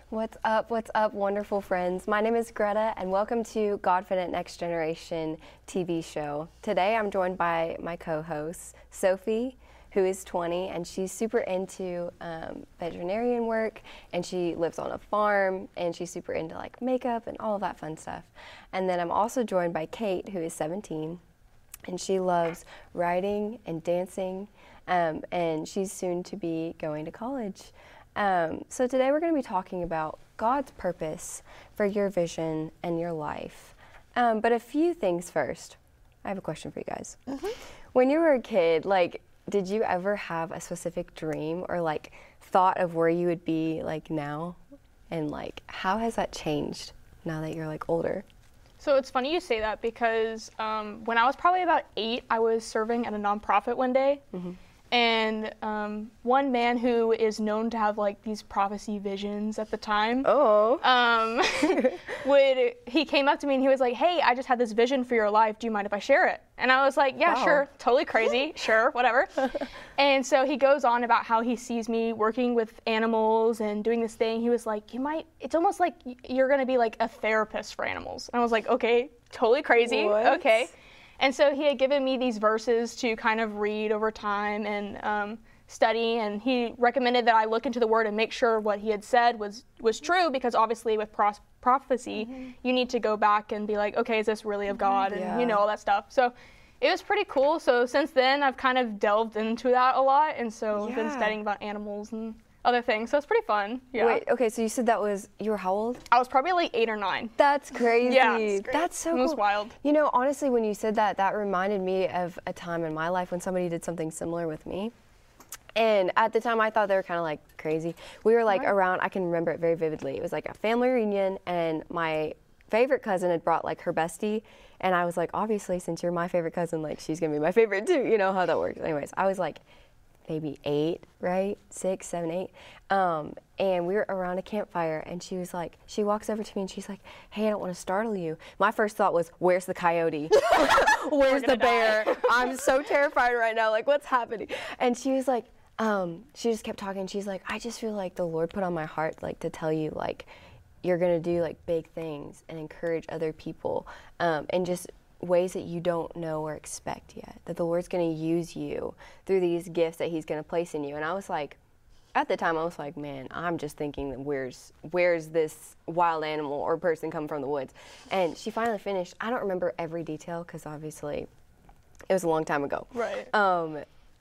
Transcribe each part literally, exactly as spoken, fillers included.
What's up, what's up, wonderful friends? My name is Greta, and welcome to Godfident Next Generation T V show. Today I'm joined by my co-host, Sophie, who is twenty, and she's super into um, veterinarian work, and she lives on a farm, and she's super into like makeup and all of that fun stuff. And then I'm also joined by Kate, who is seventeen, and she loves writing and dancing, um, and she's soon to be going to college. Um, so today we're going to be talking about God's purpose for your vision and your life. Um, but a few things first. I have a question for you guys. Mm-hmm. When you were a kid, like, did you ever have a specific dream or like thought of where you would be like now? And like, how has that changed now that you're like older? So it's funny you say that because um, when I was probably about eight, I was serving at a nonprofit one day. Mm-hmm. And um, one man who is known to have like these prophecy visions at the time, oh, um, would he came up to me and he was like, "Hey, I just had this vision for your life. Do you mind if I share it?" And I was like, "Yeah, wow. Sure, totally crazy, sure, whatever." And so he goes on about how he sees me working with animals and doing this thing. He was like, "You might. It's almost like you're gonna be like a therapist for animals." And I was like, "Okay, totally crazy, what? Okay." And so he had given me these verses to kind of read over time and um, study, and he recommended that I look into the Word and make sure what he had said was, was true, because obviously with pros- prophecy, mm-hmm. you need to go back and be like, okay, is this really of God? And yeah. you know, all that stuff. So it was pretty cool. So since then, I've kind of delved into that a lot, and so yeah. I've been studying about animals and other things, so it's pretty fun. Yeah. Wait, okay, so you said that was, you were how old? I was probably like eight or nine. That's crazy. Yeah, it's that's so it cool. was wild. You know, honestly, when you said that, that reminded me of a time in my life when somebody did something similar with me. And at the time, I thought they were kind of like crazy. We were like right. around, I can remember it very vividly. It was like a family reunion, and my favorite cousin had brought like her bestie. And I was like, obviously, since you're my favorite cousin, like she's gonna be my favorite too. You know how that works. Anyways, I was like, maybe eight, right? Six, seven, eight. Um, and we were around a campfire, and she was like, she walks over to me and she's like, "Hey, I don't want to startle you." My first thought was, where's the coyote? Where's the bear? I'm so terrified right now. Like, what's happening? And she was like, um, she just kept talking. She's like, "I just feel like the Lord put on my heart, like, to tell you, like, you're going to do, like, big things and encourage other people, um, and just ways that you don't know or expect yet, that the Lord's going to use you through these gifts that he's going to place in you." And I was like, at the time I was like, man, I'm just thinking that where's where's this wild animal or person come from the woods? And she finally finished. I don't remember every detail because obviously it was a long time ago. Right. Um,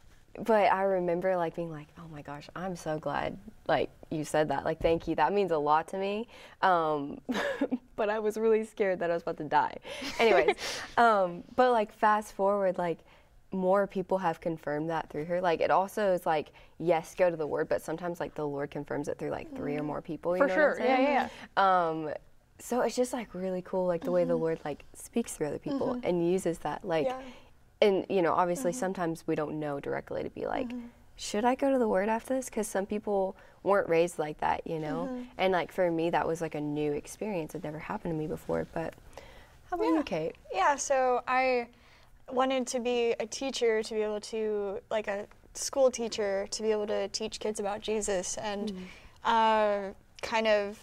but I remember like being like, oh my gosh, I'm so glad like you said that. Like, thank you. That means a lot to me. Um, but I was really scared that I was about to die. Anyways, um, but like fast forward, like more people have confirmed that through her. Like, it also is like, yes, go to the Word, but sometimes like the Lord confirms it through like three or more people. You For know sure. What I'm saying? Yeah, yeah. Um, so it's just like really cool, like the way the Lord like speaks through other people mm-hmm. and uses that. Like, yeah. and you know, obviously mm-hmm. sometimes we don't know directly to be like, mm-hmm. should I go to the Word after this? Because some people weren't raised like that, you know? Mm-hmm. And like for me, that was like a new experience. It never happened to me before. But how about yeah. you, Kate? Yeah, so I wanted to be a teacher, to be able to, like a school teacher, to be able to teach kids about Jesus. And mm-hmm. uh, kind of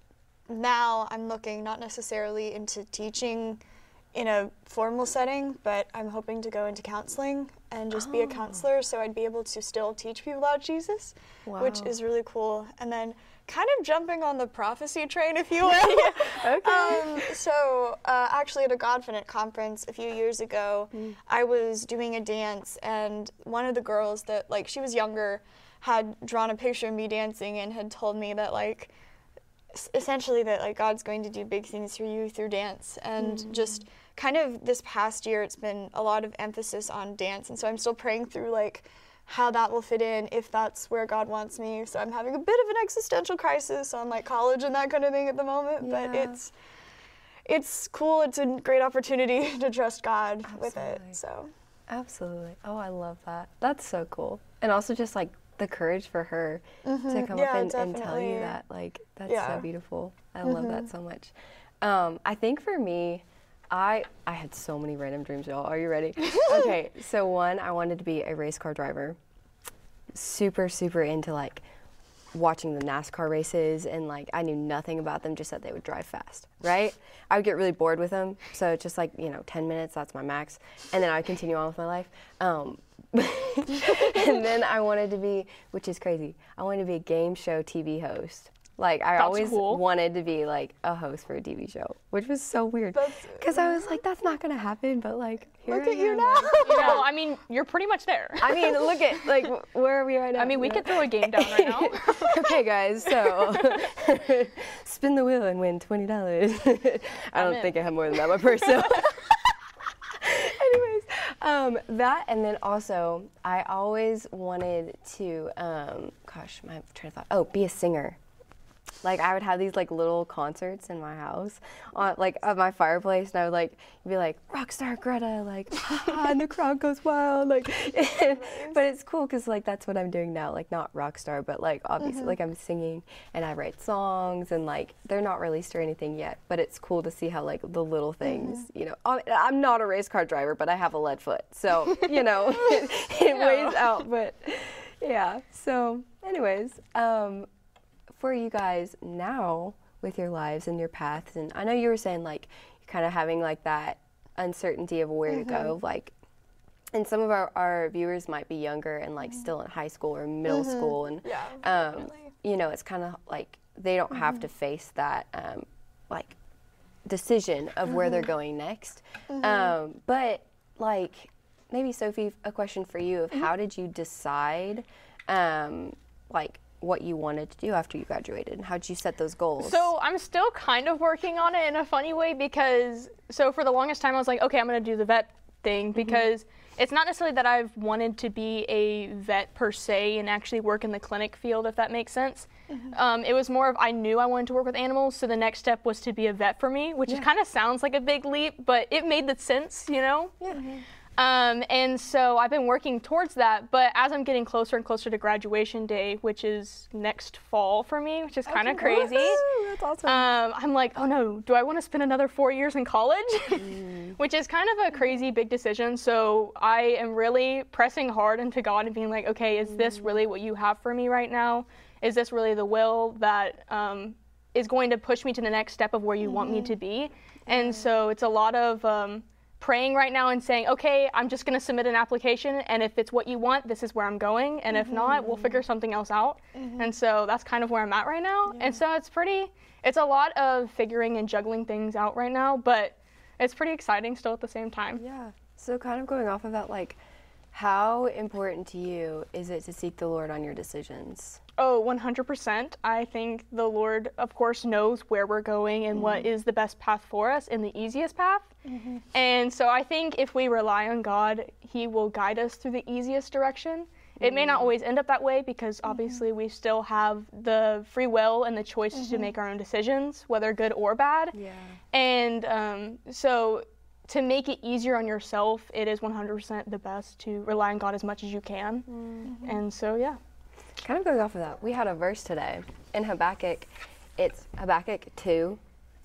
now I'm looking not necessarily into teaching in a formal setting, but I'm hoping to go into counseling and just oh. be a counselor, so I'd be able to still teach people about Jesus, wow. which is really cool. And then kind of jumping on the prophecy train, if you will. Okay. Um, so uh, actually at a Godfident conference a few years ago, mm. I was doing a dance, and one of the girls that, like, she was younger, had drawn a picture of me dancing and had told me that, like, essentially that, like, God's going to do big things for you through dance. And mm. just kind of this past year, it's been a lot of emphasis on dance, and so I'm still praying through, like, how that will fit in, if that's where God wants me. So I'm having a bit of an existential crisis on like college and that kind of thing at the moment, yeah. but it's it's cool. It's a great opportunity to trust God Absolutely. With it. So Absolutely. Oh, I love that. That's so cool. And also just like the courage for her mm-hmm. to come yeah, up and, and tell you that. Like, that's yeah. so beautiful. I mm-hmm. love that so much. Um, I think for me, I I had so many random dreams, y'all. Are you ready? Okay, so one, I wanted to be a race car driver. Super, super into like watching the NASCAR races, and like I knew nothing about them, just that they would drive fast, right? I would get really bored with them, so it's just like, you know, ten minutes, that's my max, and then I would continue on with my life. Um, and then I wanted to be, which is crazy, I wanted to be a game show T V host. Like, I That's always cool. wanted to be, like, a host for a T V show, which was so weird. Because I was like, that's not going to happen, but, like, here Look I at you am. now. No, I mean, you're pretty much there. I mean, look at, like, where are we right now? I mean, we You could know? throw a game down right now. Okay, guys, so spin the wheel and win twenty dollars. I I'm don't in. think I have more than that, but first, so. Anyways, um, that, and then also, I always wanted to, um, gosh, my train of thought, oh, be a singer. Like, I would have these, like, little concerts in my house, on, like, at my fireplace, and I would, like, be like, Rockstar Greta, like, and the crowd goes wild, like, but it's cool, because, like, that's what I'm doing now, like, not Rockstar, but, like, obviously, Mm-hmm. like, I'm singing, and I write songs, and, like, they're not released or anything yet, but it's cool to see how, like, the little things, Mm-hmm. you know, I- I'm not a race car driver, but I have a lead foot, so, you know, it, it weighs out, but, yeah, so, anyways, um, for you guys now with your lives and your paths, and I know you were saying like you're kind of having like that uncertainty of where Mm-hmm. to go, like, and some of our, our viewers might be younger and like still in high school or middle school, and Yeah, um, definitely. you know, it's kind of like they don't have to face that um, like decision of where they're going next. Um, but like maybe Sophie, a question for you of how did you decide um, like what you wanted to do after you graduated, and how did you set those goals? So I'm still kind of working on it in a funny way, because so for the longest time I was like, okay, I'm going to do the vet thing, because it's not necessarily that I've wanted to be a vet per se and actually work in the clinic field, if that makes sense. Um, it was more of I knew I wanted to work with animals, so the next step was to be a vet for me, which Yeah. kind of sounds like a big leap, but it made the sense, you know? yeah. Um, and so I've been working towards that, but as I'm getting closer and closer to graduation day, which is next fall for me, which is kind of crazy, Woohoo, that's awesome. um, I'm like, oh no, do I want to spend another four years in college? Which is kind of a crazy big decision. So I am really pressing hard into God and being like, okay, is this really what you have for me right now? Is this really the will that um, is going to push me to the next step of where you want me to be? And so it's a lot of um, praying right now and saying, okay, I'm just going to submit an application, and if it's what you want, this is where I'm going, and if not, we'll figure something else out. And so that's kind of where I'm at right now. And so it's pretty, it's a lot of figuring and juggling things out right now, but it's pretty exciting still at the same time. Yeah. So kind of going off of that, like, how important to you is it to seek the Lord on your decisions? Oh, one hundred percent. I think the Lord, of course, knows where we're going and what is the best path for us and the easiest path. And so I think if we rely on God, He will guide us through the easiest direction. It may not always end up that way, because obviously we still have the free will and the choice to make our own decisions, whether good or bad. Yeah. And um, so to make it easier on yourself, it is one hundred percent the best to rely on God as much as you can. And so, yeah. Kind of going off of that, we had a verse today in Habakkuk. It's Habakkuk two.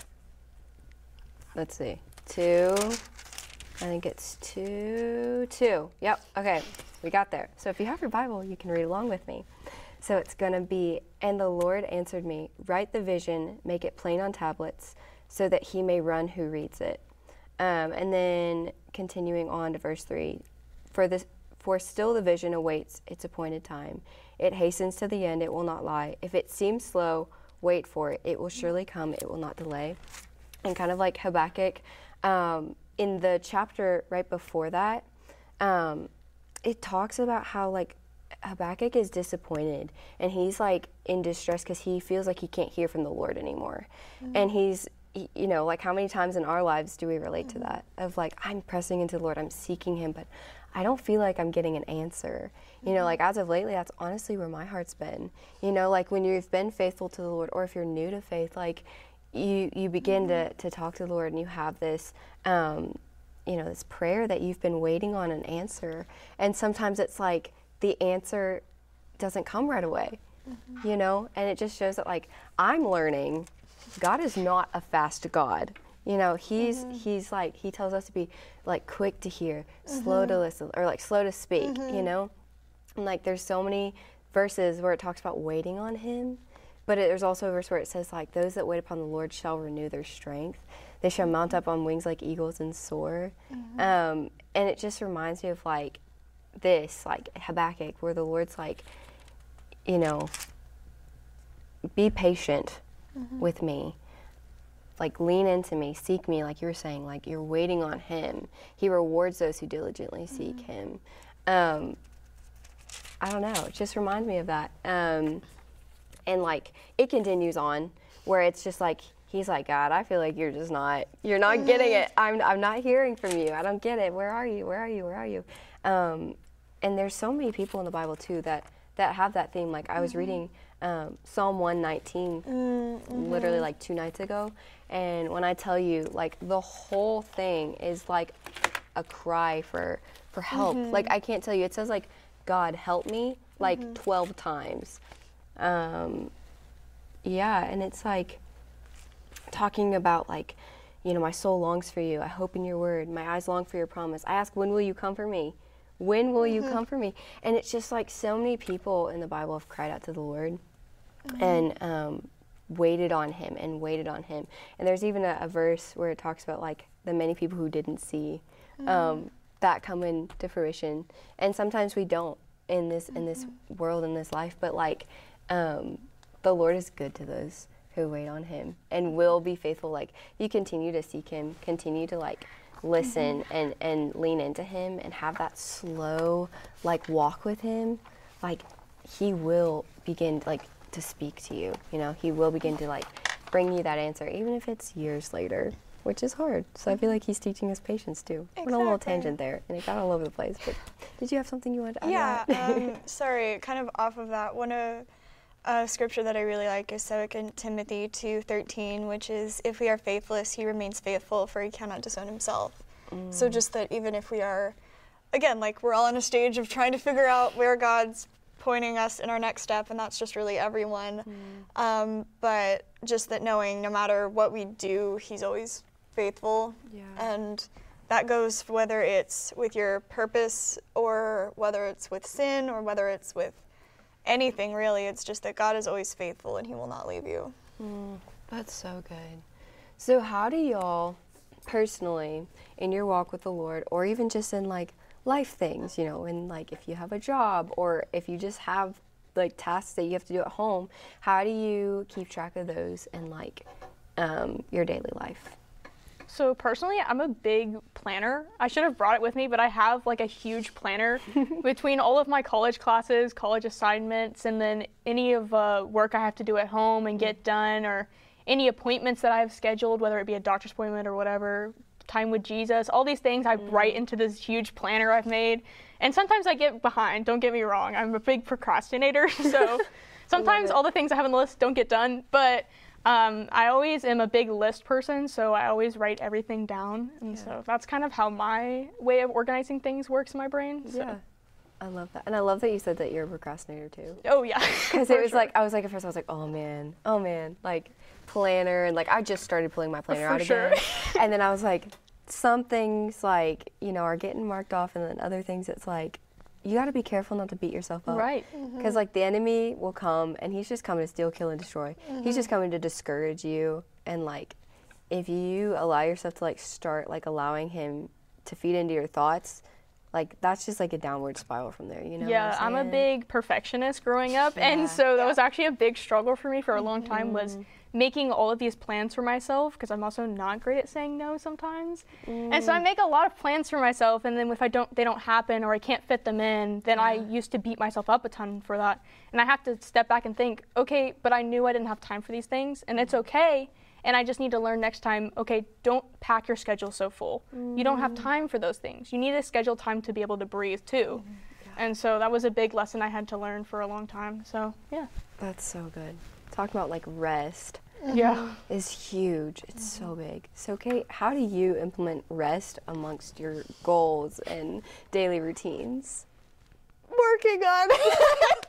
Let's see. two. I think it's two. two. Yep. Okay. We got there. So if you have your Bible, you can read along with me. So it's going to be, and the Lord answered me, write the vision, make it plain on tablets, so that he may run who reads it. Um, and then continuing on to verse three, for this, for still the vision awaits its appointed time. It hastens to the end, it will not lie. If it seems slow, wait for it. It will surely come, it will not delay. And kind of like Habakkuk, um, in the chapter right before that, um, it talks about how like Habakkuk is disappointed and he's like in distress because he feels like he can't hear from the Lord anymore. Mm-hmm. And he's, you know, like how many times in our lives do we relate mm-hmm. to that? Of like, I'm pressing into the Lord, I'm seeking him, but I don't feel like I'm getting an answer. You know, mm-hmm. like as of lately, that's honestly where my heart's been. You know, like when you've been faithful to the Lord, or if you're new to faith, like you, you begin mm-hmm. to, to talk to the Lord and you have this, um, you know, this prayer that you've been waiting on an answer. And sometimes it's like the answer doesn't come right away, mm-hmm. you know, and it just shows that like I'm learning God is not a fast God. You know, he's mm-hmm. he's like, he tells us to be like quick to hear, mm-hmm. slow to listen, or like slow to speak, mm-hmm. you know? And like there's so many verses where it talks about waiting on him, but it, there's also a verse where it says, like, those that wait upon the Lord shall renew their strength. They shall mount up on wings like eagles and soar. Mm-hmm. Um, and it just reminds me of, like, this, like Habakkuk, where the Lord's like, you know, be patient mm-hmm. with me. Like, lean into me, seek me, like you were saying, like you're waiting on him. He rewards those who diligently seek mm-hmm. him. Um, I don't know, it just reminds me of that. Um, and like, it continues on where it's just like, he's like, God, I feel like you're just not, you're not mm-hmm. getting it. I'm, I'm not hearing from you. I don't get it. Where are you? Where are you? Where are you? Um, and there's so many people in the Bible too that, that have that theme. Like I was mm-hmm. reading um, Psalm one nineteen mm-hmm. literally like two nights ago. And when I tell you, like, the whole thing is like a cry for, for help. Mm-hmm. Like, I can't tell you. It says, like, God, help me, like, mm-hmm. twelve times. Um, yeah, and it's, like, talking about, like, you know, my soul longs for you. I hope in your word. My eyes long for your promise. I ask, when will you come for me? When will mm-hmm. you come for me? And it's just, like, so many people in the Bible have cried out to the Lord. Mm-hmm. And, um, waited on him and waited on him. And there's even a, a verse where it talks about like the many people who didn't see um, mm-hmm. that come into fruition. And sometimes we don't in this mm-hmm. in this world, in this life, but like um, the Lord is good to those who wait on him and will be faithful. Like you continue to seek him, continue to like listen mm-hmm. and, and lean into him and have that slow like walk with him, like he will begin like to speak to you, you know, he will begin to like bring you that answer, even if it's years later, which is hard. So I feel like he's teaching us patience too. Exactly. Went on a little tangent there, and it got all over the place. But did you have something you wanted to add? Yeah, um, sorry, kind of off of that. One of uh, scripture that I really like is Second Timothy two thirteen, which is, if we are faithless, he remains faithful, for he cannot disown himself. Mm. So just that even if we are, again, like we're all in a stage of trying to figure out where God's pointing us in our next step, and that's just really everyone. Mm. Um, but just that knowing no matter what we do, he's always faithful. Yeah. And that goes whether it's with your purpose or whether it's with sin or whether it's with anything really. It's just that God is always faithful and he will not leave you. Mm, that's so good. So how do y'all personally in your walk with the Lord, or even just in like life things, you know, and like if you have a job or if you just have like tasks that you have to do at home, how do you keep track of those in like um, your daily life? So personally, I'm a big planner. I should have brought it with me, but I have like a huge planner between all of my college classes, college assignments, and then any of uh, work I have to do at home and get done, or any appointments that I have scheduled, whether it be a doctor's appointment or whatever, time with Jesus, all these things I mm. write into this huge planner I've made. And sometimes I get behind, don't get me wrong. I'm a big procrastinator, so sometimes all the things I have on the list don't get done, but um, I always am a big list person, so I always write everything down. And yeah. so that's kind of how my way of organizing things works in my brain. So. Yeah. I love that. And I love that you said that you're a procrastinator too. Oh yeah. Because it was sure. like, I was like, at first I was like, oh man, oh man, like planner. And like, I just started pulling my planner For out sure. again. And then I was like, some things like, you know, are getting marked off, and then other things it's like, you got to be careful not to beat yourself up. Right. Because mm-hmm. like the enemy will come and he's just coming to steal, kill, and destroy. Mm-hmm. He's just coming to discourage you. And like, if you allow yourself to like start like allowing him to feed into your thoughts, like that's just like a downward spiral from there, you know? Yeah, I'm, I'm a big perfectionist growing up, yeah. and so that yeah. was actually a big struggle for me for a long time, was making all of these plans for myself, because I'm also not great at saying no sometimes. Mm. And so I make a lot of plans for myself, and then if I don't, they don't happen or I can't fit them in, then yeah. I used to beat myself up a ton for that. And I have to step back and think, okay, but I knew I didn't have time for these things, and it's okay. And I just need to learn next time, okay, don't pack your schedule so full. Mm. You don't have time for those things. You need to schedule time to be able to breathe too. Mm. Yeah. And so that was a big lesson I had to learn for a long time. So, yeah. That's so good. Talking about like rest yeah. is huge. It's mm-hmm. so big. So Kate, how do you implement rest amongst your goals and daily routines? Working on it.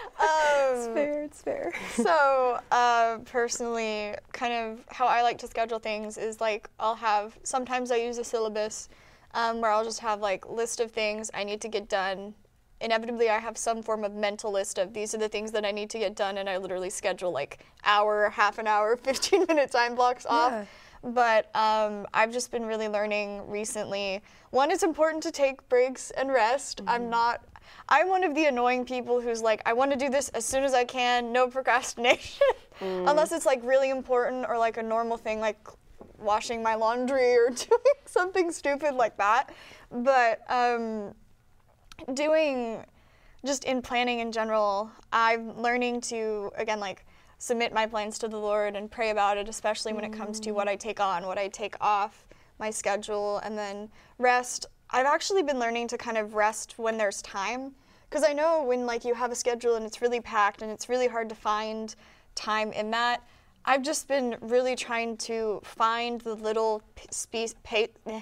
um, it's fair, it's fair. So uh, personally, kind of how I like to schedule things is like I'll have, sometimes I use a syllabus um, where I'll just have like list of things I need to get done inevitably I have some form of mental list of these are the things that I need to get done, and I literally schedule like hour, half an hour, fifteen minute time blocks off. Yeah. But um, I've just been really learning recently. One, it's important to take breaks and rest. Mm-hmm. I'm not, I'm one of the annoying people who's like, I want to do this as soon as I can, no procrastination. Mm. Unless it's like really important or like a normal thing like washing my laundry or doing something stupid like that. But um, doing, just in planning in general, I'm learning to, again, like, submit my plans to the Lord and pray about it, especially when it comes to what I take on, what I take off my schedule, and then rest. I've actually been learning to kind of rest when there's time, because I know when like you have a schedule and it's really packed and it's really hard to find time in that. I've just been really trying to find the little spe- pa-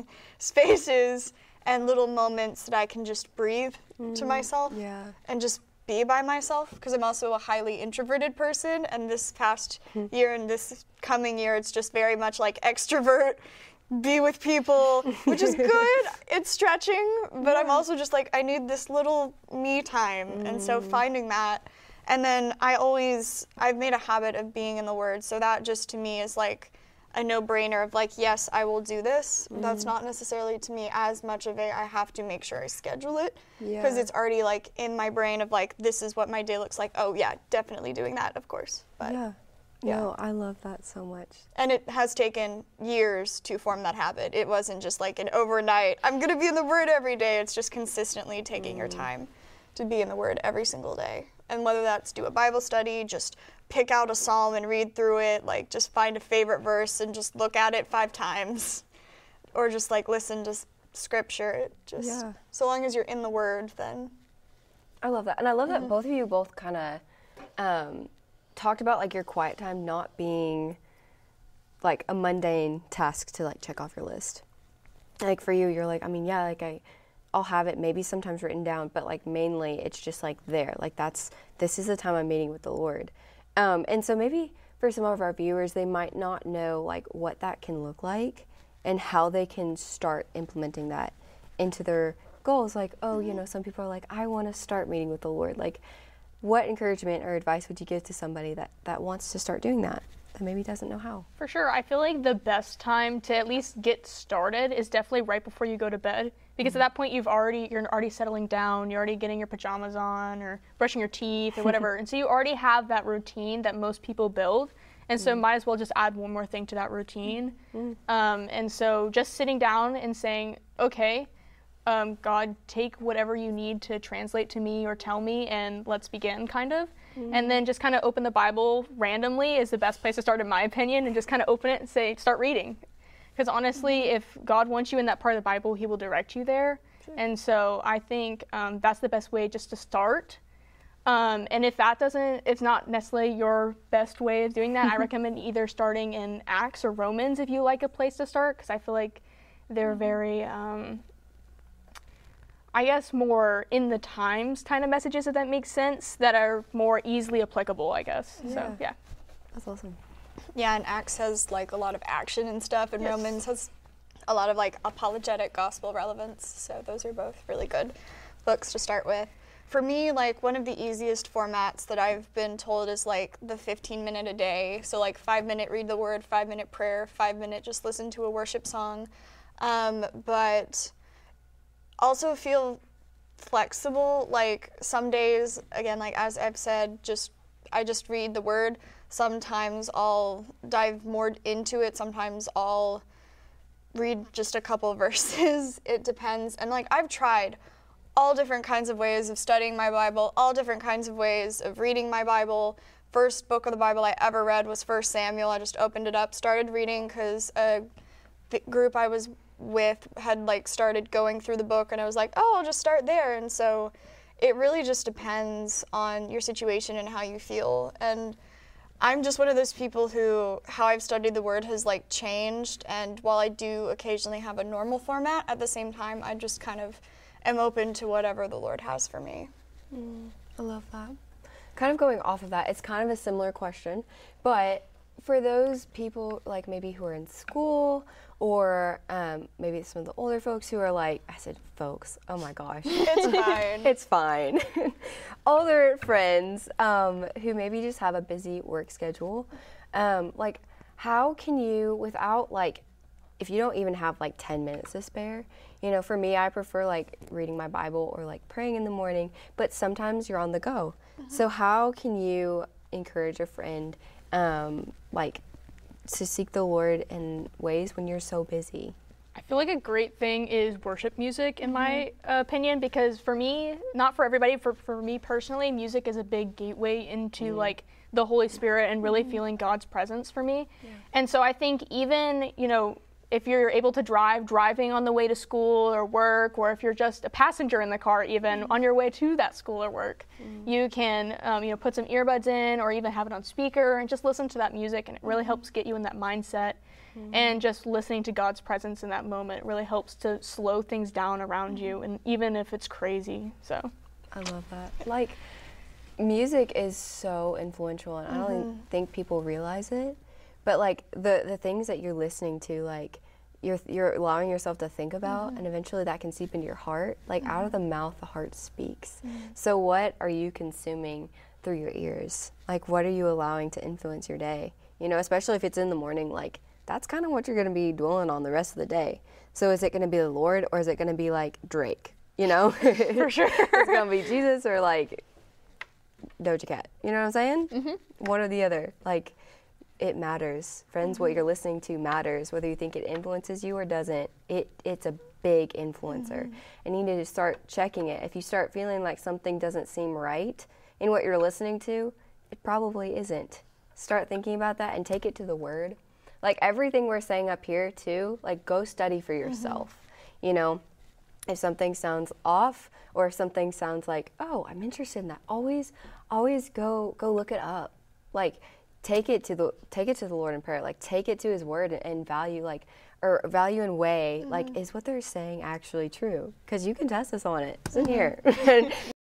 spaces and little moments that I can just breathe mm, to myself yeah. and just be by myself, because I'm also a highly introverted person, and this past year and this coming year it's just very much like extrovert, be with people, which is good. It's stretching, but I'm also just like, I need this little me time, mm. and so finding that. And then I always, I've made a habit of being in the Word, so that just to me is like a no-brainer of like, yes, I will do this. Mm. That's not necessarily to me as much of a, I have to make sure I schedule it, because yeah. it's already like in my brain of like, this is what my day looks like. Oh yeah, definitely doing that, of course. But yeah. yeah. No, I love that so much. And it has taken years to form that habit. It wasn't just like an overnight, I'm gonna be in the Word every day. It's just consistently taking mm. your time to be in the Word every single day. And whether that's do a Bible study, just pick out a psalm and read through it, like just find a favorite verse and just look at it five times, or just like listen to scripture. It just yeah. so long as you're in the Word, then. I love that, and I love mm-hmm. that both of you both kind of um, talked about like your quiet time not being like a mundane task to like check off your list. Like for you, you're like, I mean, yeah, like I. I'll have it maybe sometimes written down, but like mainly it's just like there. Like that's, this is the time I'm meeting with the Lord. Um, and so maybe for some of our viewers, they might not know like what that can look like and how they can start implementing that into their goals. Like, oh, you know, some people are like, I want to start meeting with the Lord. Like, what encouragement or advice would you give to somebody that, that wants to start doing that, that maybe doesn't know how? For sure. I feel like the best time to at least get started is definitely right before you go to bed. Because mm-hmm. at that point you've already you're already settling down, you're already getting your pajamas on or brushing your teeth or whatever. And so you already have that routine that most people build. And so mm-hmm. might as well just add one more thing to that routine. Mm-hmm. Um, and so just sitting down and saying, okay, um, God, take whatever you need to translate to me or tell me, and let's begin, kind of. Mm-hmm. And then just kind of open the Bible randomly is the best place to start, in my opinion, and just kind of open it and say, start reading. Because honestly, mm-hmm. if God wants you in that part of the Bible, he will direct you there. Sure. And so I think um, that's the best way just to start. Um, and if that doesn't, it's not necessarily your best way of doing that, I recommend either starting in Acts or Romans if you like a place to start, because I feel like they're mm-hmm. very, um, I guess, more in the times kind of messages, if that makes sense, that are more easily applicable, I guess. Yeah. So, yeah. That's awesome. Yeah, and Acts has like a lot of action and stuff, and yes. Romans has a lot of like apologetic gospel relevance. So those are both really good books to start with. For me, like one of the easiest formats that I've been told is like the fifteen minute a day. So like five minute read the word, five minute prayer, five minute just listen to a worship song. Um, but also feel flexible. Like some days, again, like as I've said, just I just read the word. Sometimes I'll dive more into it. Sometimes I'll read just a couple verses. It depends. And like I've tried all different kinds of ways of studying my Bible, all different kinds of ways of reading my Bible. First book of the Bible I ever read was First Samuel. I just opened it up, started reading because a group I was with had like started going through the book, and I was like, oh, I'll just start there. And so it really just depends on your situation and how you feel. And I'm just one of those people who, how I've studied the Word has like changed, and while I do occasionally have a normal format, at the same time I just kind of am open to whatever the Lord has for me. Mm, I love that. Kind of going off of that, it's kind of a similar question, but for those people, like maybe who are in school, or um, maybe some of the older folks who are like, I said folks, oh my gosh. It's fine. It's fine. Older friends um, who maybe just have a busy work schedule, um, like how can you, without like, if you don't even have like ten minutes to spare, you know, for me, I prefer like reading my Bible or like praying in the morning, but sometimes you're on the go. Mm-hmm. So how can you encourage a friend um, like to seek the Lord in ways when you're so busy? I feel like a great thing is worship music, in my uh, opinion, because for me, not for everybody, for, for me personally, music is a big gateway into mm. like the Holy Spirit and really mm. feeling God's presence for me. Yeah. And so I think even, you know, if you're able to drive, driving on the way to school or work, or if you're just a passenger in the car even mm. on your way to that school or work, mm. you can um, you know, put some earbuds in or even have it on speaker and just listen to that music, and it really mm. helps get you in that mindset. Mm. And just listening to God's presence in that moment really helps to slow things down around mm. you, and even if it's crazy. So I love that. Like, music is so influential, and mm-hmm. I don't think people realize it. But like the the things that you're listening to, like you're you're allowing yourself to think about, mm-hmm. and eventually that can seep into your heart. Like mm-hmm. out of the mouth, the heart speaks. Mm-hmm. So what are you consuming through your ears? Like what are you allowing to influence your day? You know, especially if it's in the morning. Like that's kind of what you're going to be dwelling on the rest of the day. So is it going to be the Lord, or is it going to be like Drake? You know, for sure. It's going to be Jesus or like Doja Cat. You know what I'm saying? Mm-hmm. One or the other. Like. It matters. Friends, mm-hmm. what you're listening to matters. Whether you think it influences you or doesn't, it it's a big influencer. Mm-hmm. And you need to start checking it. If you start feeling like something doesn't seem right in what you're listening to, it probably isn't. Start thinking about that and take it to the Word. Like everything we're saying up here too, like go study for yourself. Mm-hmm. You know, if something sounds off or if something sounds like, oh, I'm interested in that, always, always go go look it up. Like Take it to the take it to the Lord in prayer. Like take it to His Word and, and value like or value and weigh mm-hmm. like is what they're saying actually true? Because you can test us on it. It's in mm-hmm. here.